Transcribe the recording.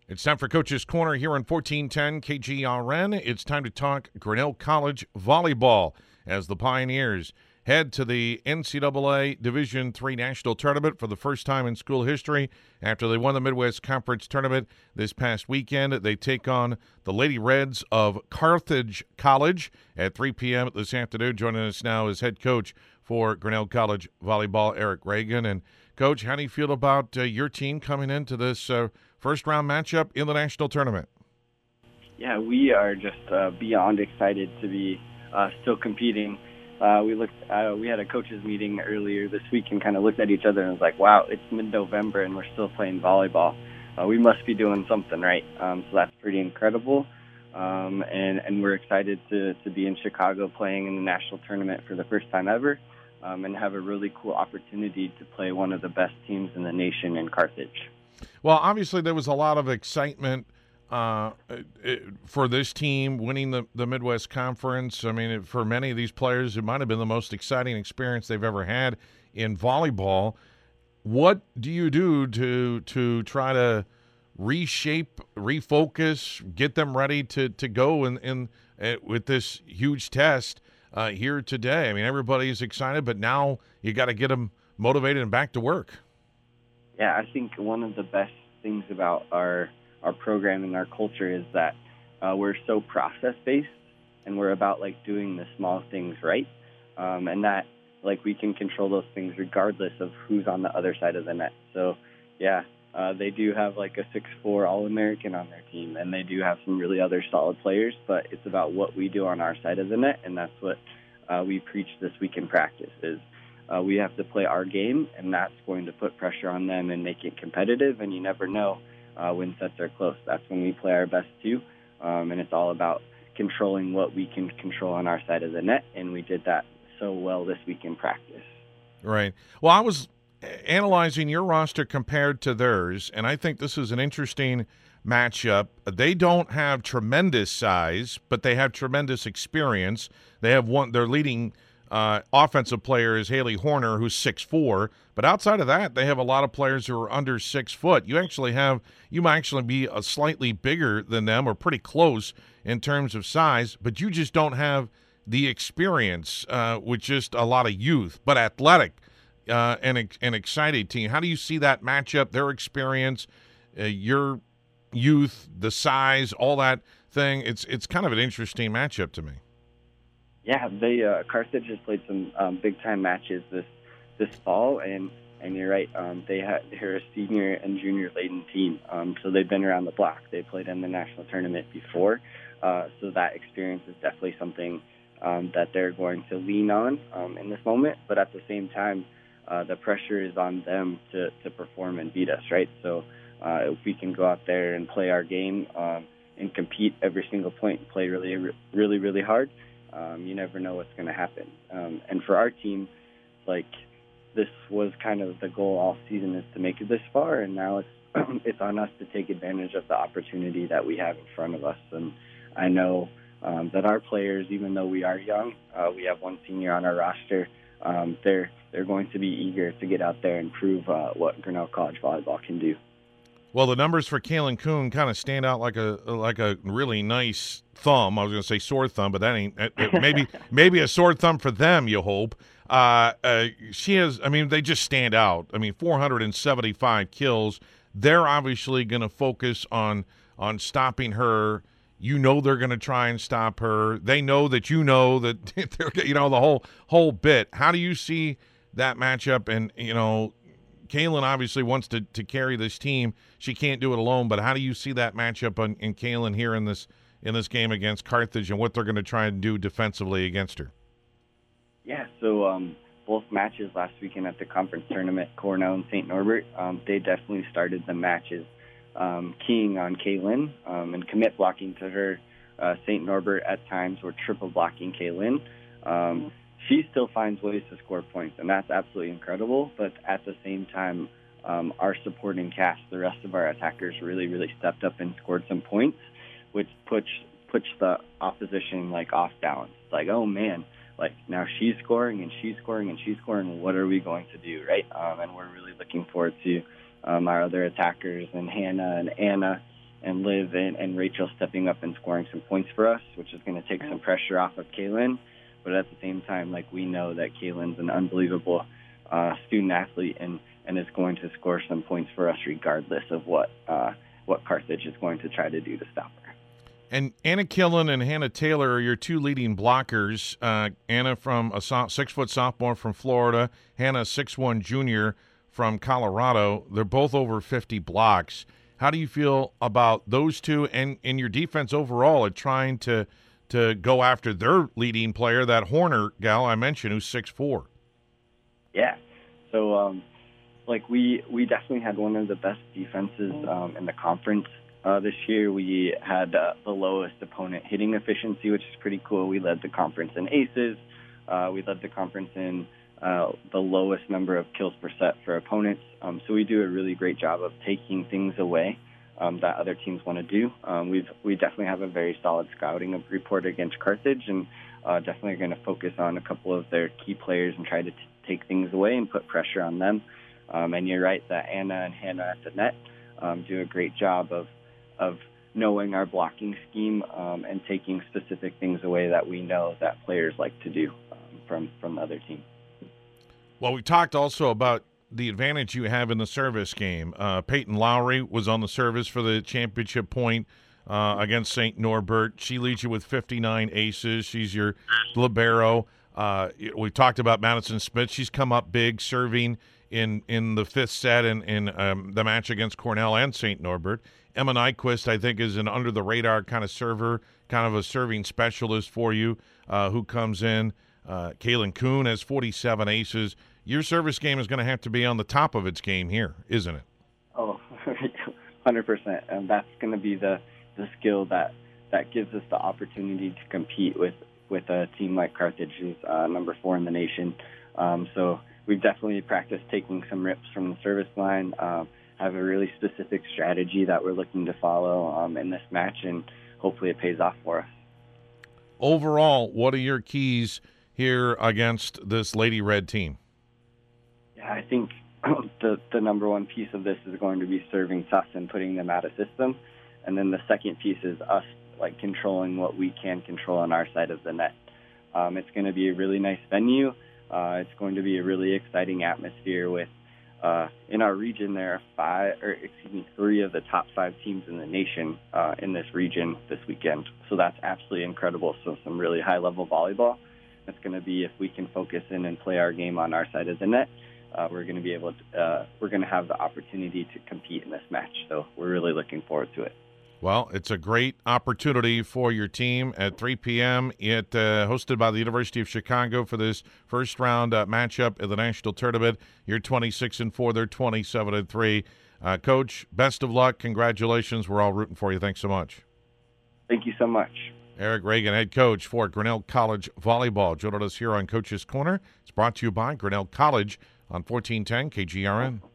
It's time for Coach's Corner here on 1410 KGRN. It's time to talk Grinnell College volleyball as the Pioneers head to the NCAA Division III National Tournament for the first time in school history. After they won the Midwest Conference Tournament this past weekend, they take on the Lady Reds of Carthage College at 3 p.m. this afternoon. Joining us now is head coach for Grinnell College volleyball, Eric Reagan. And, Coach, how do you feel about your team coming into this first-round matchup in the national tournament? Yeah, we are just beyond excited to be still competing. We had a coaches meeting earlier this week and kind of looked at each other and was like, wow, it's mid-November and we're still playing volleyball. We must be doing something right. So that's pretty incredible. And we're excited to be in Chicago playing in the national tournament for the first time ever, and have a really cool opportunity to play one of the best teams in the nation in Carthage. Well, obviously there was a lot of excitement for this team winning the Midwest Conference. I mean, for many of these players, it might have been the most exciting experience they've ever had in volleyball. What do you do to try to reshape, refocus, get them ready to go in with this huge test here today? I mean, everybody's excited, but now you got to get them motivated and back to work. Yeah, I think one of the best things about our program and our culture is that we're so process-based, and we're about, doing the small things right, and that, we can control those things regardless of who's on the other side of the net. So, yeah, they do have, a 6'4" All-American on their team, and they do have some really other solid players, but it's about what we do on our side of the net, and that's what we preach this week in practice is we have to play our game, and that's going to put pressure on them and make it competitive, and you never know when sets are close. That's when we play our best too, and it's all about controlling what we can control on our side of the net, and we did that so well this week in practice. Right. Well, I was analyzing your roster compared to theirs, and I think this is an interesting matchup. They don't have tremendous size, but they have tremendous experience. They have their leading offensive player is Haley Horner, who's 6'4", but outside of that, they have a lot of players who are under 6 foot. You might actually be a slightly bigger than them or pretty close in terms of size, but you just don't have the experience with just a lot of youth, but athletic and excited team. How do you see that matchup, their experience, your youth, the size, all that thing? It's kind of an interesting matchup to me. Yeah, Carthage has played some big time matches this fall, and you're right. They're a senior and junior laden team, so they've been around the block. They played in the national tournament before, so that experience is definitely something that they're going to lean on in this moment. But at the same time, the pressure is on them to perform and beat us, right? So if we can go out there and play our game and compete every single point and play really, really, really hard, you never know what's going to happen. And for our team, this was kind of the goal all season, is to make it this far, and now it's on us to take advantage of the opportunity that we have in front of us. And I know that our players, even though we are young, we have one senior on our roster, they're going to be eager to get out there and prove what Grinnell College volleyball can do. Well, the numbers for Kaylin Kuhn kind of stand out like a really nice thumb. I was going to say sore thumb, but that ain't maybe a sore thumb for them. You hope. She has. I mean, they just stand out. I mean, 475 kills. They're obviously going to focus on stopping her. You know they're going to try and stop her. They know that they're, the whole bit. How do you see that matchup? And Kaylin obviously wants to carry this team. She can't do it alone, but how do you see that matchup in Kaylin here in this game against Carthage and what they're going to try and do defensively against her? Yeah, so both matches last weekend at the conference tournament, Cornell and St. Norbert, they definitely started the matches keying on Kaylin and commit blocking to her. St. Norbert at times were triple blocking Kaylin. She still finds ways to score points, and that's absolutely incredible. But at the same time, our supporting cast, the rest of our attackers, really, really stepped up and scored some points, which puts the opposition off balance. It's like, oh man, now she's scoring and she's scoring and she's scoring. What are we going to do, right? And we're really looking forward to our other attackers and Hannah and Anna and Liv and Rachel stepping up and scoring some points for us, which is going to take some pressure off of Kaylin. But at the same time, like, we know that Kaylin's an unbelievable student athlete and is going to score some points for us regardless of what Carthage is going to try to do to stop her. And Anna Killen and Hannah Taylor are your two leading blockers. Anna from a 6-foot sophomore from Florida, Hannah 6'1" junior from Colorado. They're both over 50 blocks. How do you feel about those two and your defense overall at trying to go after their leading player, that Horner gal I mentioned, who's 6'4"? Yeah. So, we definitely had one of the best defenses in the conference this year. We had the lowest opponent hitting efficiency, which is pretty cool. We led the conference in aces. We led the conference in the lowest number of kills per set for opponents. So we do a really great job of taking things away that other teams want to do. We definitely have a very solid scouting report against Carthage, and definitely going to focus on a couple of their key players and try to take things away and put pressure on them. And you're right that Anna and Hannah at the net do a great job of knowing our blocking scheme and taking specific things away that we know that players like to do from the other team. Well, we talked also about the advantage you have in the service game. Peyton Lowry was on the service for the championship point against St. Norbert. She leads you with 59 aces. She's your libero. We talked about Madison Smith. She's come up big serving in the fifth set in the match against Cornell and St. Norbert. Emma Nyquist, I think, is an under-the-radar kind of server, kind of a serving specialist for you who comes in. Kaylin Kuhn has 47 aces. Your service game is going to have to be on the top of its game here, isn't it? Oh, 100%. And that's going to be the skill that gives us the opportunity to compete with a team like Carthage, who's number 4 in the nation. So we've definitely practiced taking some rips from the service line, have a really specific strategy that we're looking to follow in this match, and hopefully it pays off for us. Overall, what are your keys here against this Lady Red team? Yeah, I think the number one piece of this is going to be serving tough and putting them out of system. And then the second piece is us controlling what we can control on our side of the net. It's going to be a really nice venue. It's going to be a really exciting atmosphere with in our region, there are 3 of the top 5 teams in the nation in this region this weekend. So that's absolutely incredible. So some really high-level volleyball. It's going to be, if we can focus in and play our game on our side of the net, we're going to be able to. We're going to have the opportunity to compete in this match. So we're really looking forward to it. Well, it's a great opportunity for your team at 3 p.m. It hosted by the University of Chicago for this first round matchup in the national tournament. You're 26-4, they're 27-3. Coach, best of luck. Congratulations. We're all rooting for you. Thanks so much. Thank you so much. Eric Reagan, head coach for Grinnell College Volleyball, joining us here on Coach's Corner. It's brought to you by Grinnell College on 1410 KGRN.